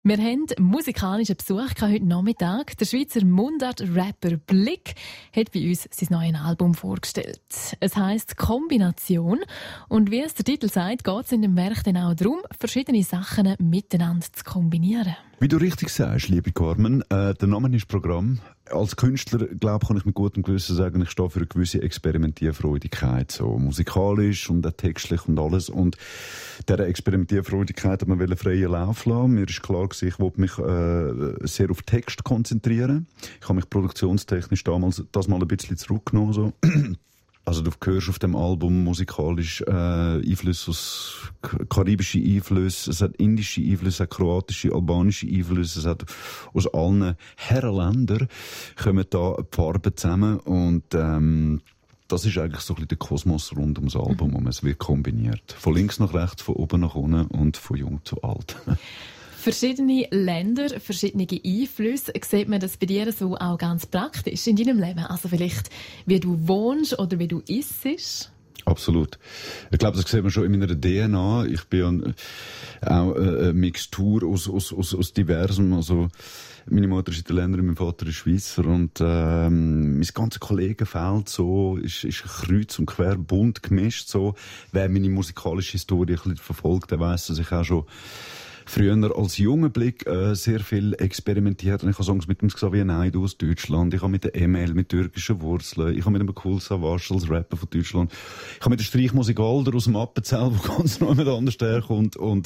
Wir haben musikalischen Besuch heute Nachmittag. Der Schweizer Mundart-Rapper Blick hat bei uns sein neues Album vorgestellt. Es heisst «Kombination». Und wie es der Titel sagt, geht es in dem Werk dann auch darum, verschiedene Sachen miteinander zu kombinieren. Wie du richtig sagst, liebe Carmen, der Name ist Programm. Als Künstler, glaube ich, kann ich mit gutem Gewissen sagen, ich stehe für eine gewisse Experimentierfreudigkeit, so musikalisch und auch textlich und alles. Und dieser Experimentierfreudigkeit hat man freien Lauf lassen. Mir ist klar gewesen, ich wollte mich sehr auf Text konzentrieren. Ich habe mich produktionstechnisch damals das mal ein bisschen zurückgenommen. So. Also du hörst auf dem Album musikalisch Einflüsse aus karibische Einflüsse, es hat indische Einflüsse, es hat kroatische, albanische Einflüsse, es hat aus allen Herrenländern kommen da Farben zusammen und das ist eigentlich so ein bisschen der Kosmos rund ums Album, und es wird kombiniert. Von links nach rechts, von oben nach unten und von jung zu alt. Verschiedene Länder, verschiedene Einflüsse. Sieht man das bei dir so auch ganz praktisch in deinem Leben? Also vielleicht, wie du wohnst oder wie du isst? Absolut. Ich glaube, das sieht man schon in meiner DNA. Ich bin auch eine Mixtur aus diversem. Also, meine Mutter ist Italienerin, mein Vater ist Schweizer und mein ganzes Kollegenfeld so ist kreuz und quer bunt gemischt. So, wer meine musikalische Historie ein bisschen verfolgt, der weiss, dass ich auch schon früher als junger Blick sehr viel experimentiert. Und ich habe Songs mit dem Xavier Naidoo aus Deutschland, ich habe mit der Emel mit türkischen Wurzeln, ich habe mit dem Cool Savage als Rapper von Deutschland, ich habe mit der Streichmusik Alder aus dem Appenzell, wo ganz noch jemand anders herkommt. Und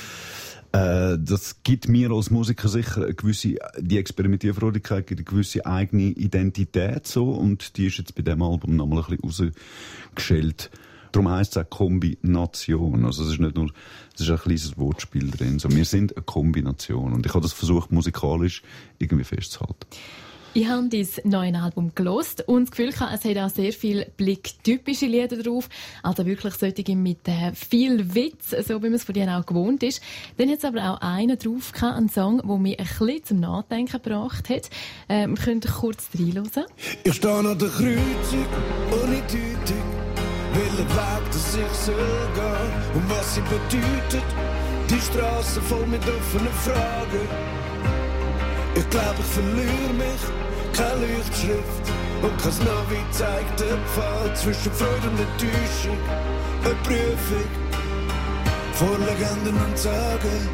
das gibt mir als Musiker sicher eine gewisse, die Experimentierfreudigkeit gibt eine gewisse eigene Identität so, und die ist jetzt bei diesem Album nochmal ein bisschen rausgeschält. Darum heisst es auch Kombination. Also es ist nicht nur, es ist ein kleines Wortspiel drin. So, wir sind eine Kombination. Und ich habe das versucht, musikalisch irgendwie festzuhalten. Ich habe dein neues Album gehört und das Gefühl gehabt, es hat auch sehr viele blicktypische Lieder drauf. Also wirklich solche mit viel Witz, so wie man es von dir auch gewohnt ist. Dann hat es aber auch einen drauf gehabt, einen Song, der mich ein bisschen zum Nachdenken gebracht hat. Wir können kurz reinhören. Ich stehe an der Kreuzung, ohne Deutung. Welchen Weg, dass ich soll gehen und was sie bedeutet. Die Straße voll mit offenen Fragen. Ich glaube, ich verliere mich, keine Lichtschrift und kein Navi zeigt den Pfad zwischen Freude und Enttäuschung. Eine Prüfung vor Legenden und Sagen.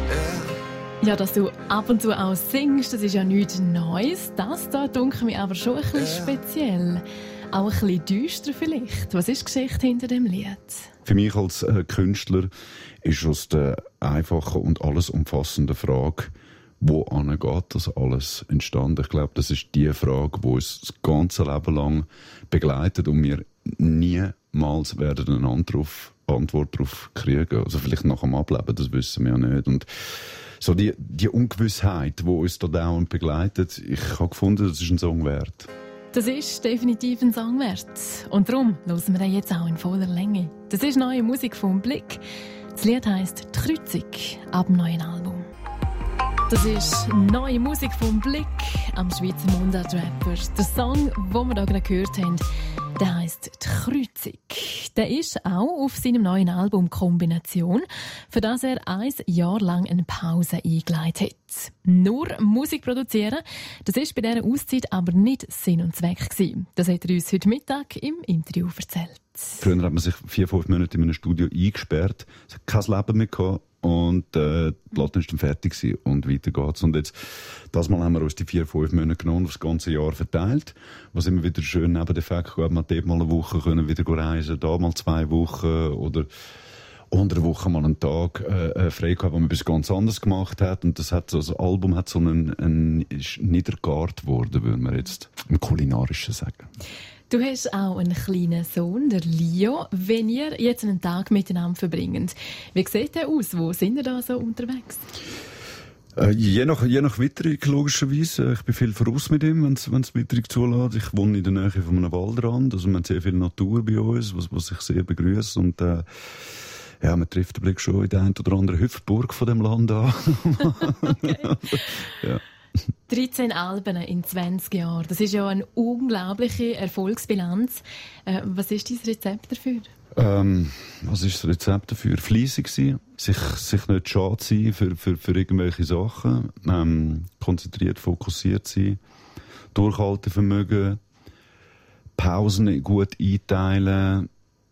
Ja, dass du ab und zu auch singst, das ist ja nichts Neues. Das da dunkelt mir aber schon ein bisschen speziell. Auch ein bisschen düster vielleicht. Was ist die Geschichte hinter dem Lied? Für mich als Künstler ist aus der einfachen und alles umfassenden Frage, wo geht das alles entstanden? Ich glaube, das ist die Frage, die uns das ganze Leben lang begleitet und wir niemals werden eine Antwort darauf kriegen. Also vielleicht nach dem Ableben, das wissen wir ja nicht. Und so die Ungewissheit, die uns da dauernd begleitet, ich habe gefunden, das ist ein Song wert. Das ist definitiv ein Song wert. Und darum hören wir den jetzt auch in voller Länge. Das ist neue Musik vom Blick. Das Lied heisst «Die Kreuzung» ab dem neuen Album. Das ist neue Musik vom Blick am Schweizer Mundart-Rapper. Der Song, den wir hier gerade gehört haben, der heisst «Die Kreuzung». Der ist auch auf seinem neuen Album «Kombination», für das er 1 Jahr lang eine Pause eingeleitet hat. Nur Musik produzieren, das ist bei dieser Auszeit aber nicht Sinn und Zweck gewesen. Das hat er uns heute Mittag im Interview erzählt. Früher hat man sich 4-5 Monate in einem Studio eingesperrt, es hat kein Leben mehr gehabt. Und die Platte ist dann fertig gewesen und weiter geht's. Und jetzt, das Mal haben wir uns die 4-5 Monate genommen, das ganze Jahr verteilt. Was immer wieder schön Nebeneffekt gehabt, man hat dort mal eine Woche können wieder reisen, da mal 2 Wochen oder unter einer Woche mal einen Tag frei gehabt, wo man etwas ganz anderes gemacht hat. Und das Album hat so ist niedergart worden, würde man jetzt im Kulinarischen sagen. Du hast auch einen kleinen Sohn, der Leo. Wenn ihr jetzt einen Tag miteinander verbringt, wie sieht der aus? Wo sind ihr da so unterwegs? Je nach Witterung, logischerweise. Ich bin viel voraus mit ihm, wenn es Witterung zulässt. Ich wohne in der Nähe von einem Waldrand, also wir haben sehr viel Natur bei uns, was ich sehr begrüße. Und ja, man trifft den Blick schon in der einen oder anderen Hüpfburg von dem Land an. Okay. Ja. 13 Alben in 20 Jahren. Das ist ja eine unglaubliche Erfolgsbilanz. Was ist dein Rezept dafür? Was ist das Rezept dafür? Fleissig sein, sich nicht schade sein für irgendwelche Sachen, konzentriert, fokussiert sein, Durchhaltevermögen, Pausen gut einteilen,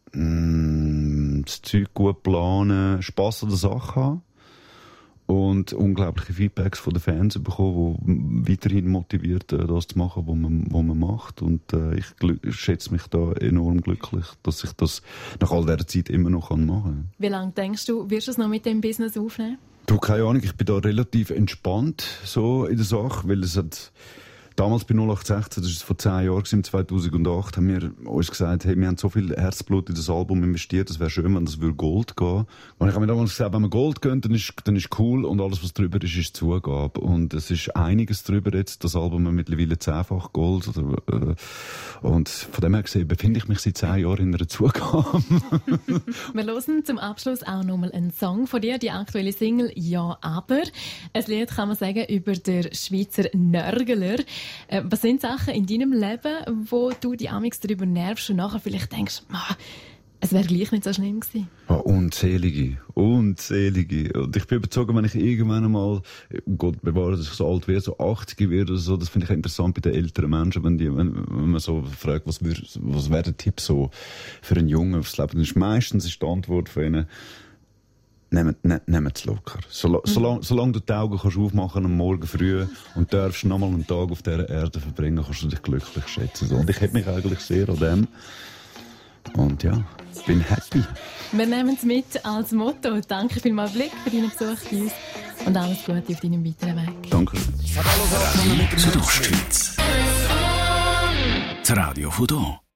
das Zeug gut planen, Spass an der Sache haben und unglaubliche Feedbacks von den Fans bekommen, die weiterhin motiviert, das zu machen, was man macht. Und ich schätze mich da enorm glücklich, dass ich das nach all dieser Zeit immer noch machen kann. Wie lange denkst du, wirst du es noch mit dem Business aufnehmen? Du, keine Ahnung, ich bin da relativ entspannt so in der Sache, weil es hat... Damals bei 0816, das war vor 10 Jahren, im 2008, haben wir uns gesagt, hey, wir haben so viel Herzblut in das Album investiert, es wäre schön, wenn das Gold gehen würde. Und ich habe mir damals gesagt, wenn wir Gold gehen, dann ist cool und alles, was drüber ist Zugabe. Und es ist einiges drüber jetzt, das Album hat mittlerweile 10-fach Gold. Und von dem her gesehen befinde ich mich seit 10 Jahren in einer Zugabe. Wir hören zum Abschluss auch nochmal einen Song von dir, die aktuelle Single «Ja, aber». Ein Lied, kann man sagen, über den Schweizer Nörgler. Was sind Sachen in deinem Leben, wo du die amigs darüber nervst und nachher vielleicht denkst, es wäre gleich nicht so schlimm gewesen? Unzählige. Und ich bin überzeugt, wenn ich irgendwann einmal, Gott bewahre, dass ich so alt werde, so 80 werde oder so, das finde ich interessant bei den älteren Menschen, wenn man so fragt, was wäre der Tipp so für einen Jungen aufs Leben? Dann ist meistens die Antwort von ihnen, nehmt es locker. Solange du die Augen kannst aufmachen am Morgen früh und darfst nochmal einen Tag auf dieser Erde verbringen, kannst du dich glücklich schätzen. Und ich hätte mich eigentlich sehr an dem. Und ja, bin happy. Wir nehmen es mit als Motto. Danke vielmals, Blick, für deinen Besuch bei uns und alles Gute auf deinem weiteren Weg. Danke. Radio Südostschweiz. Das Radio von hier.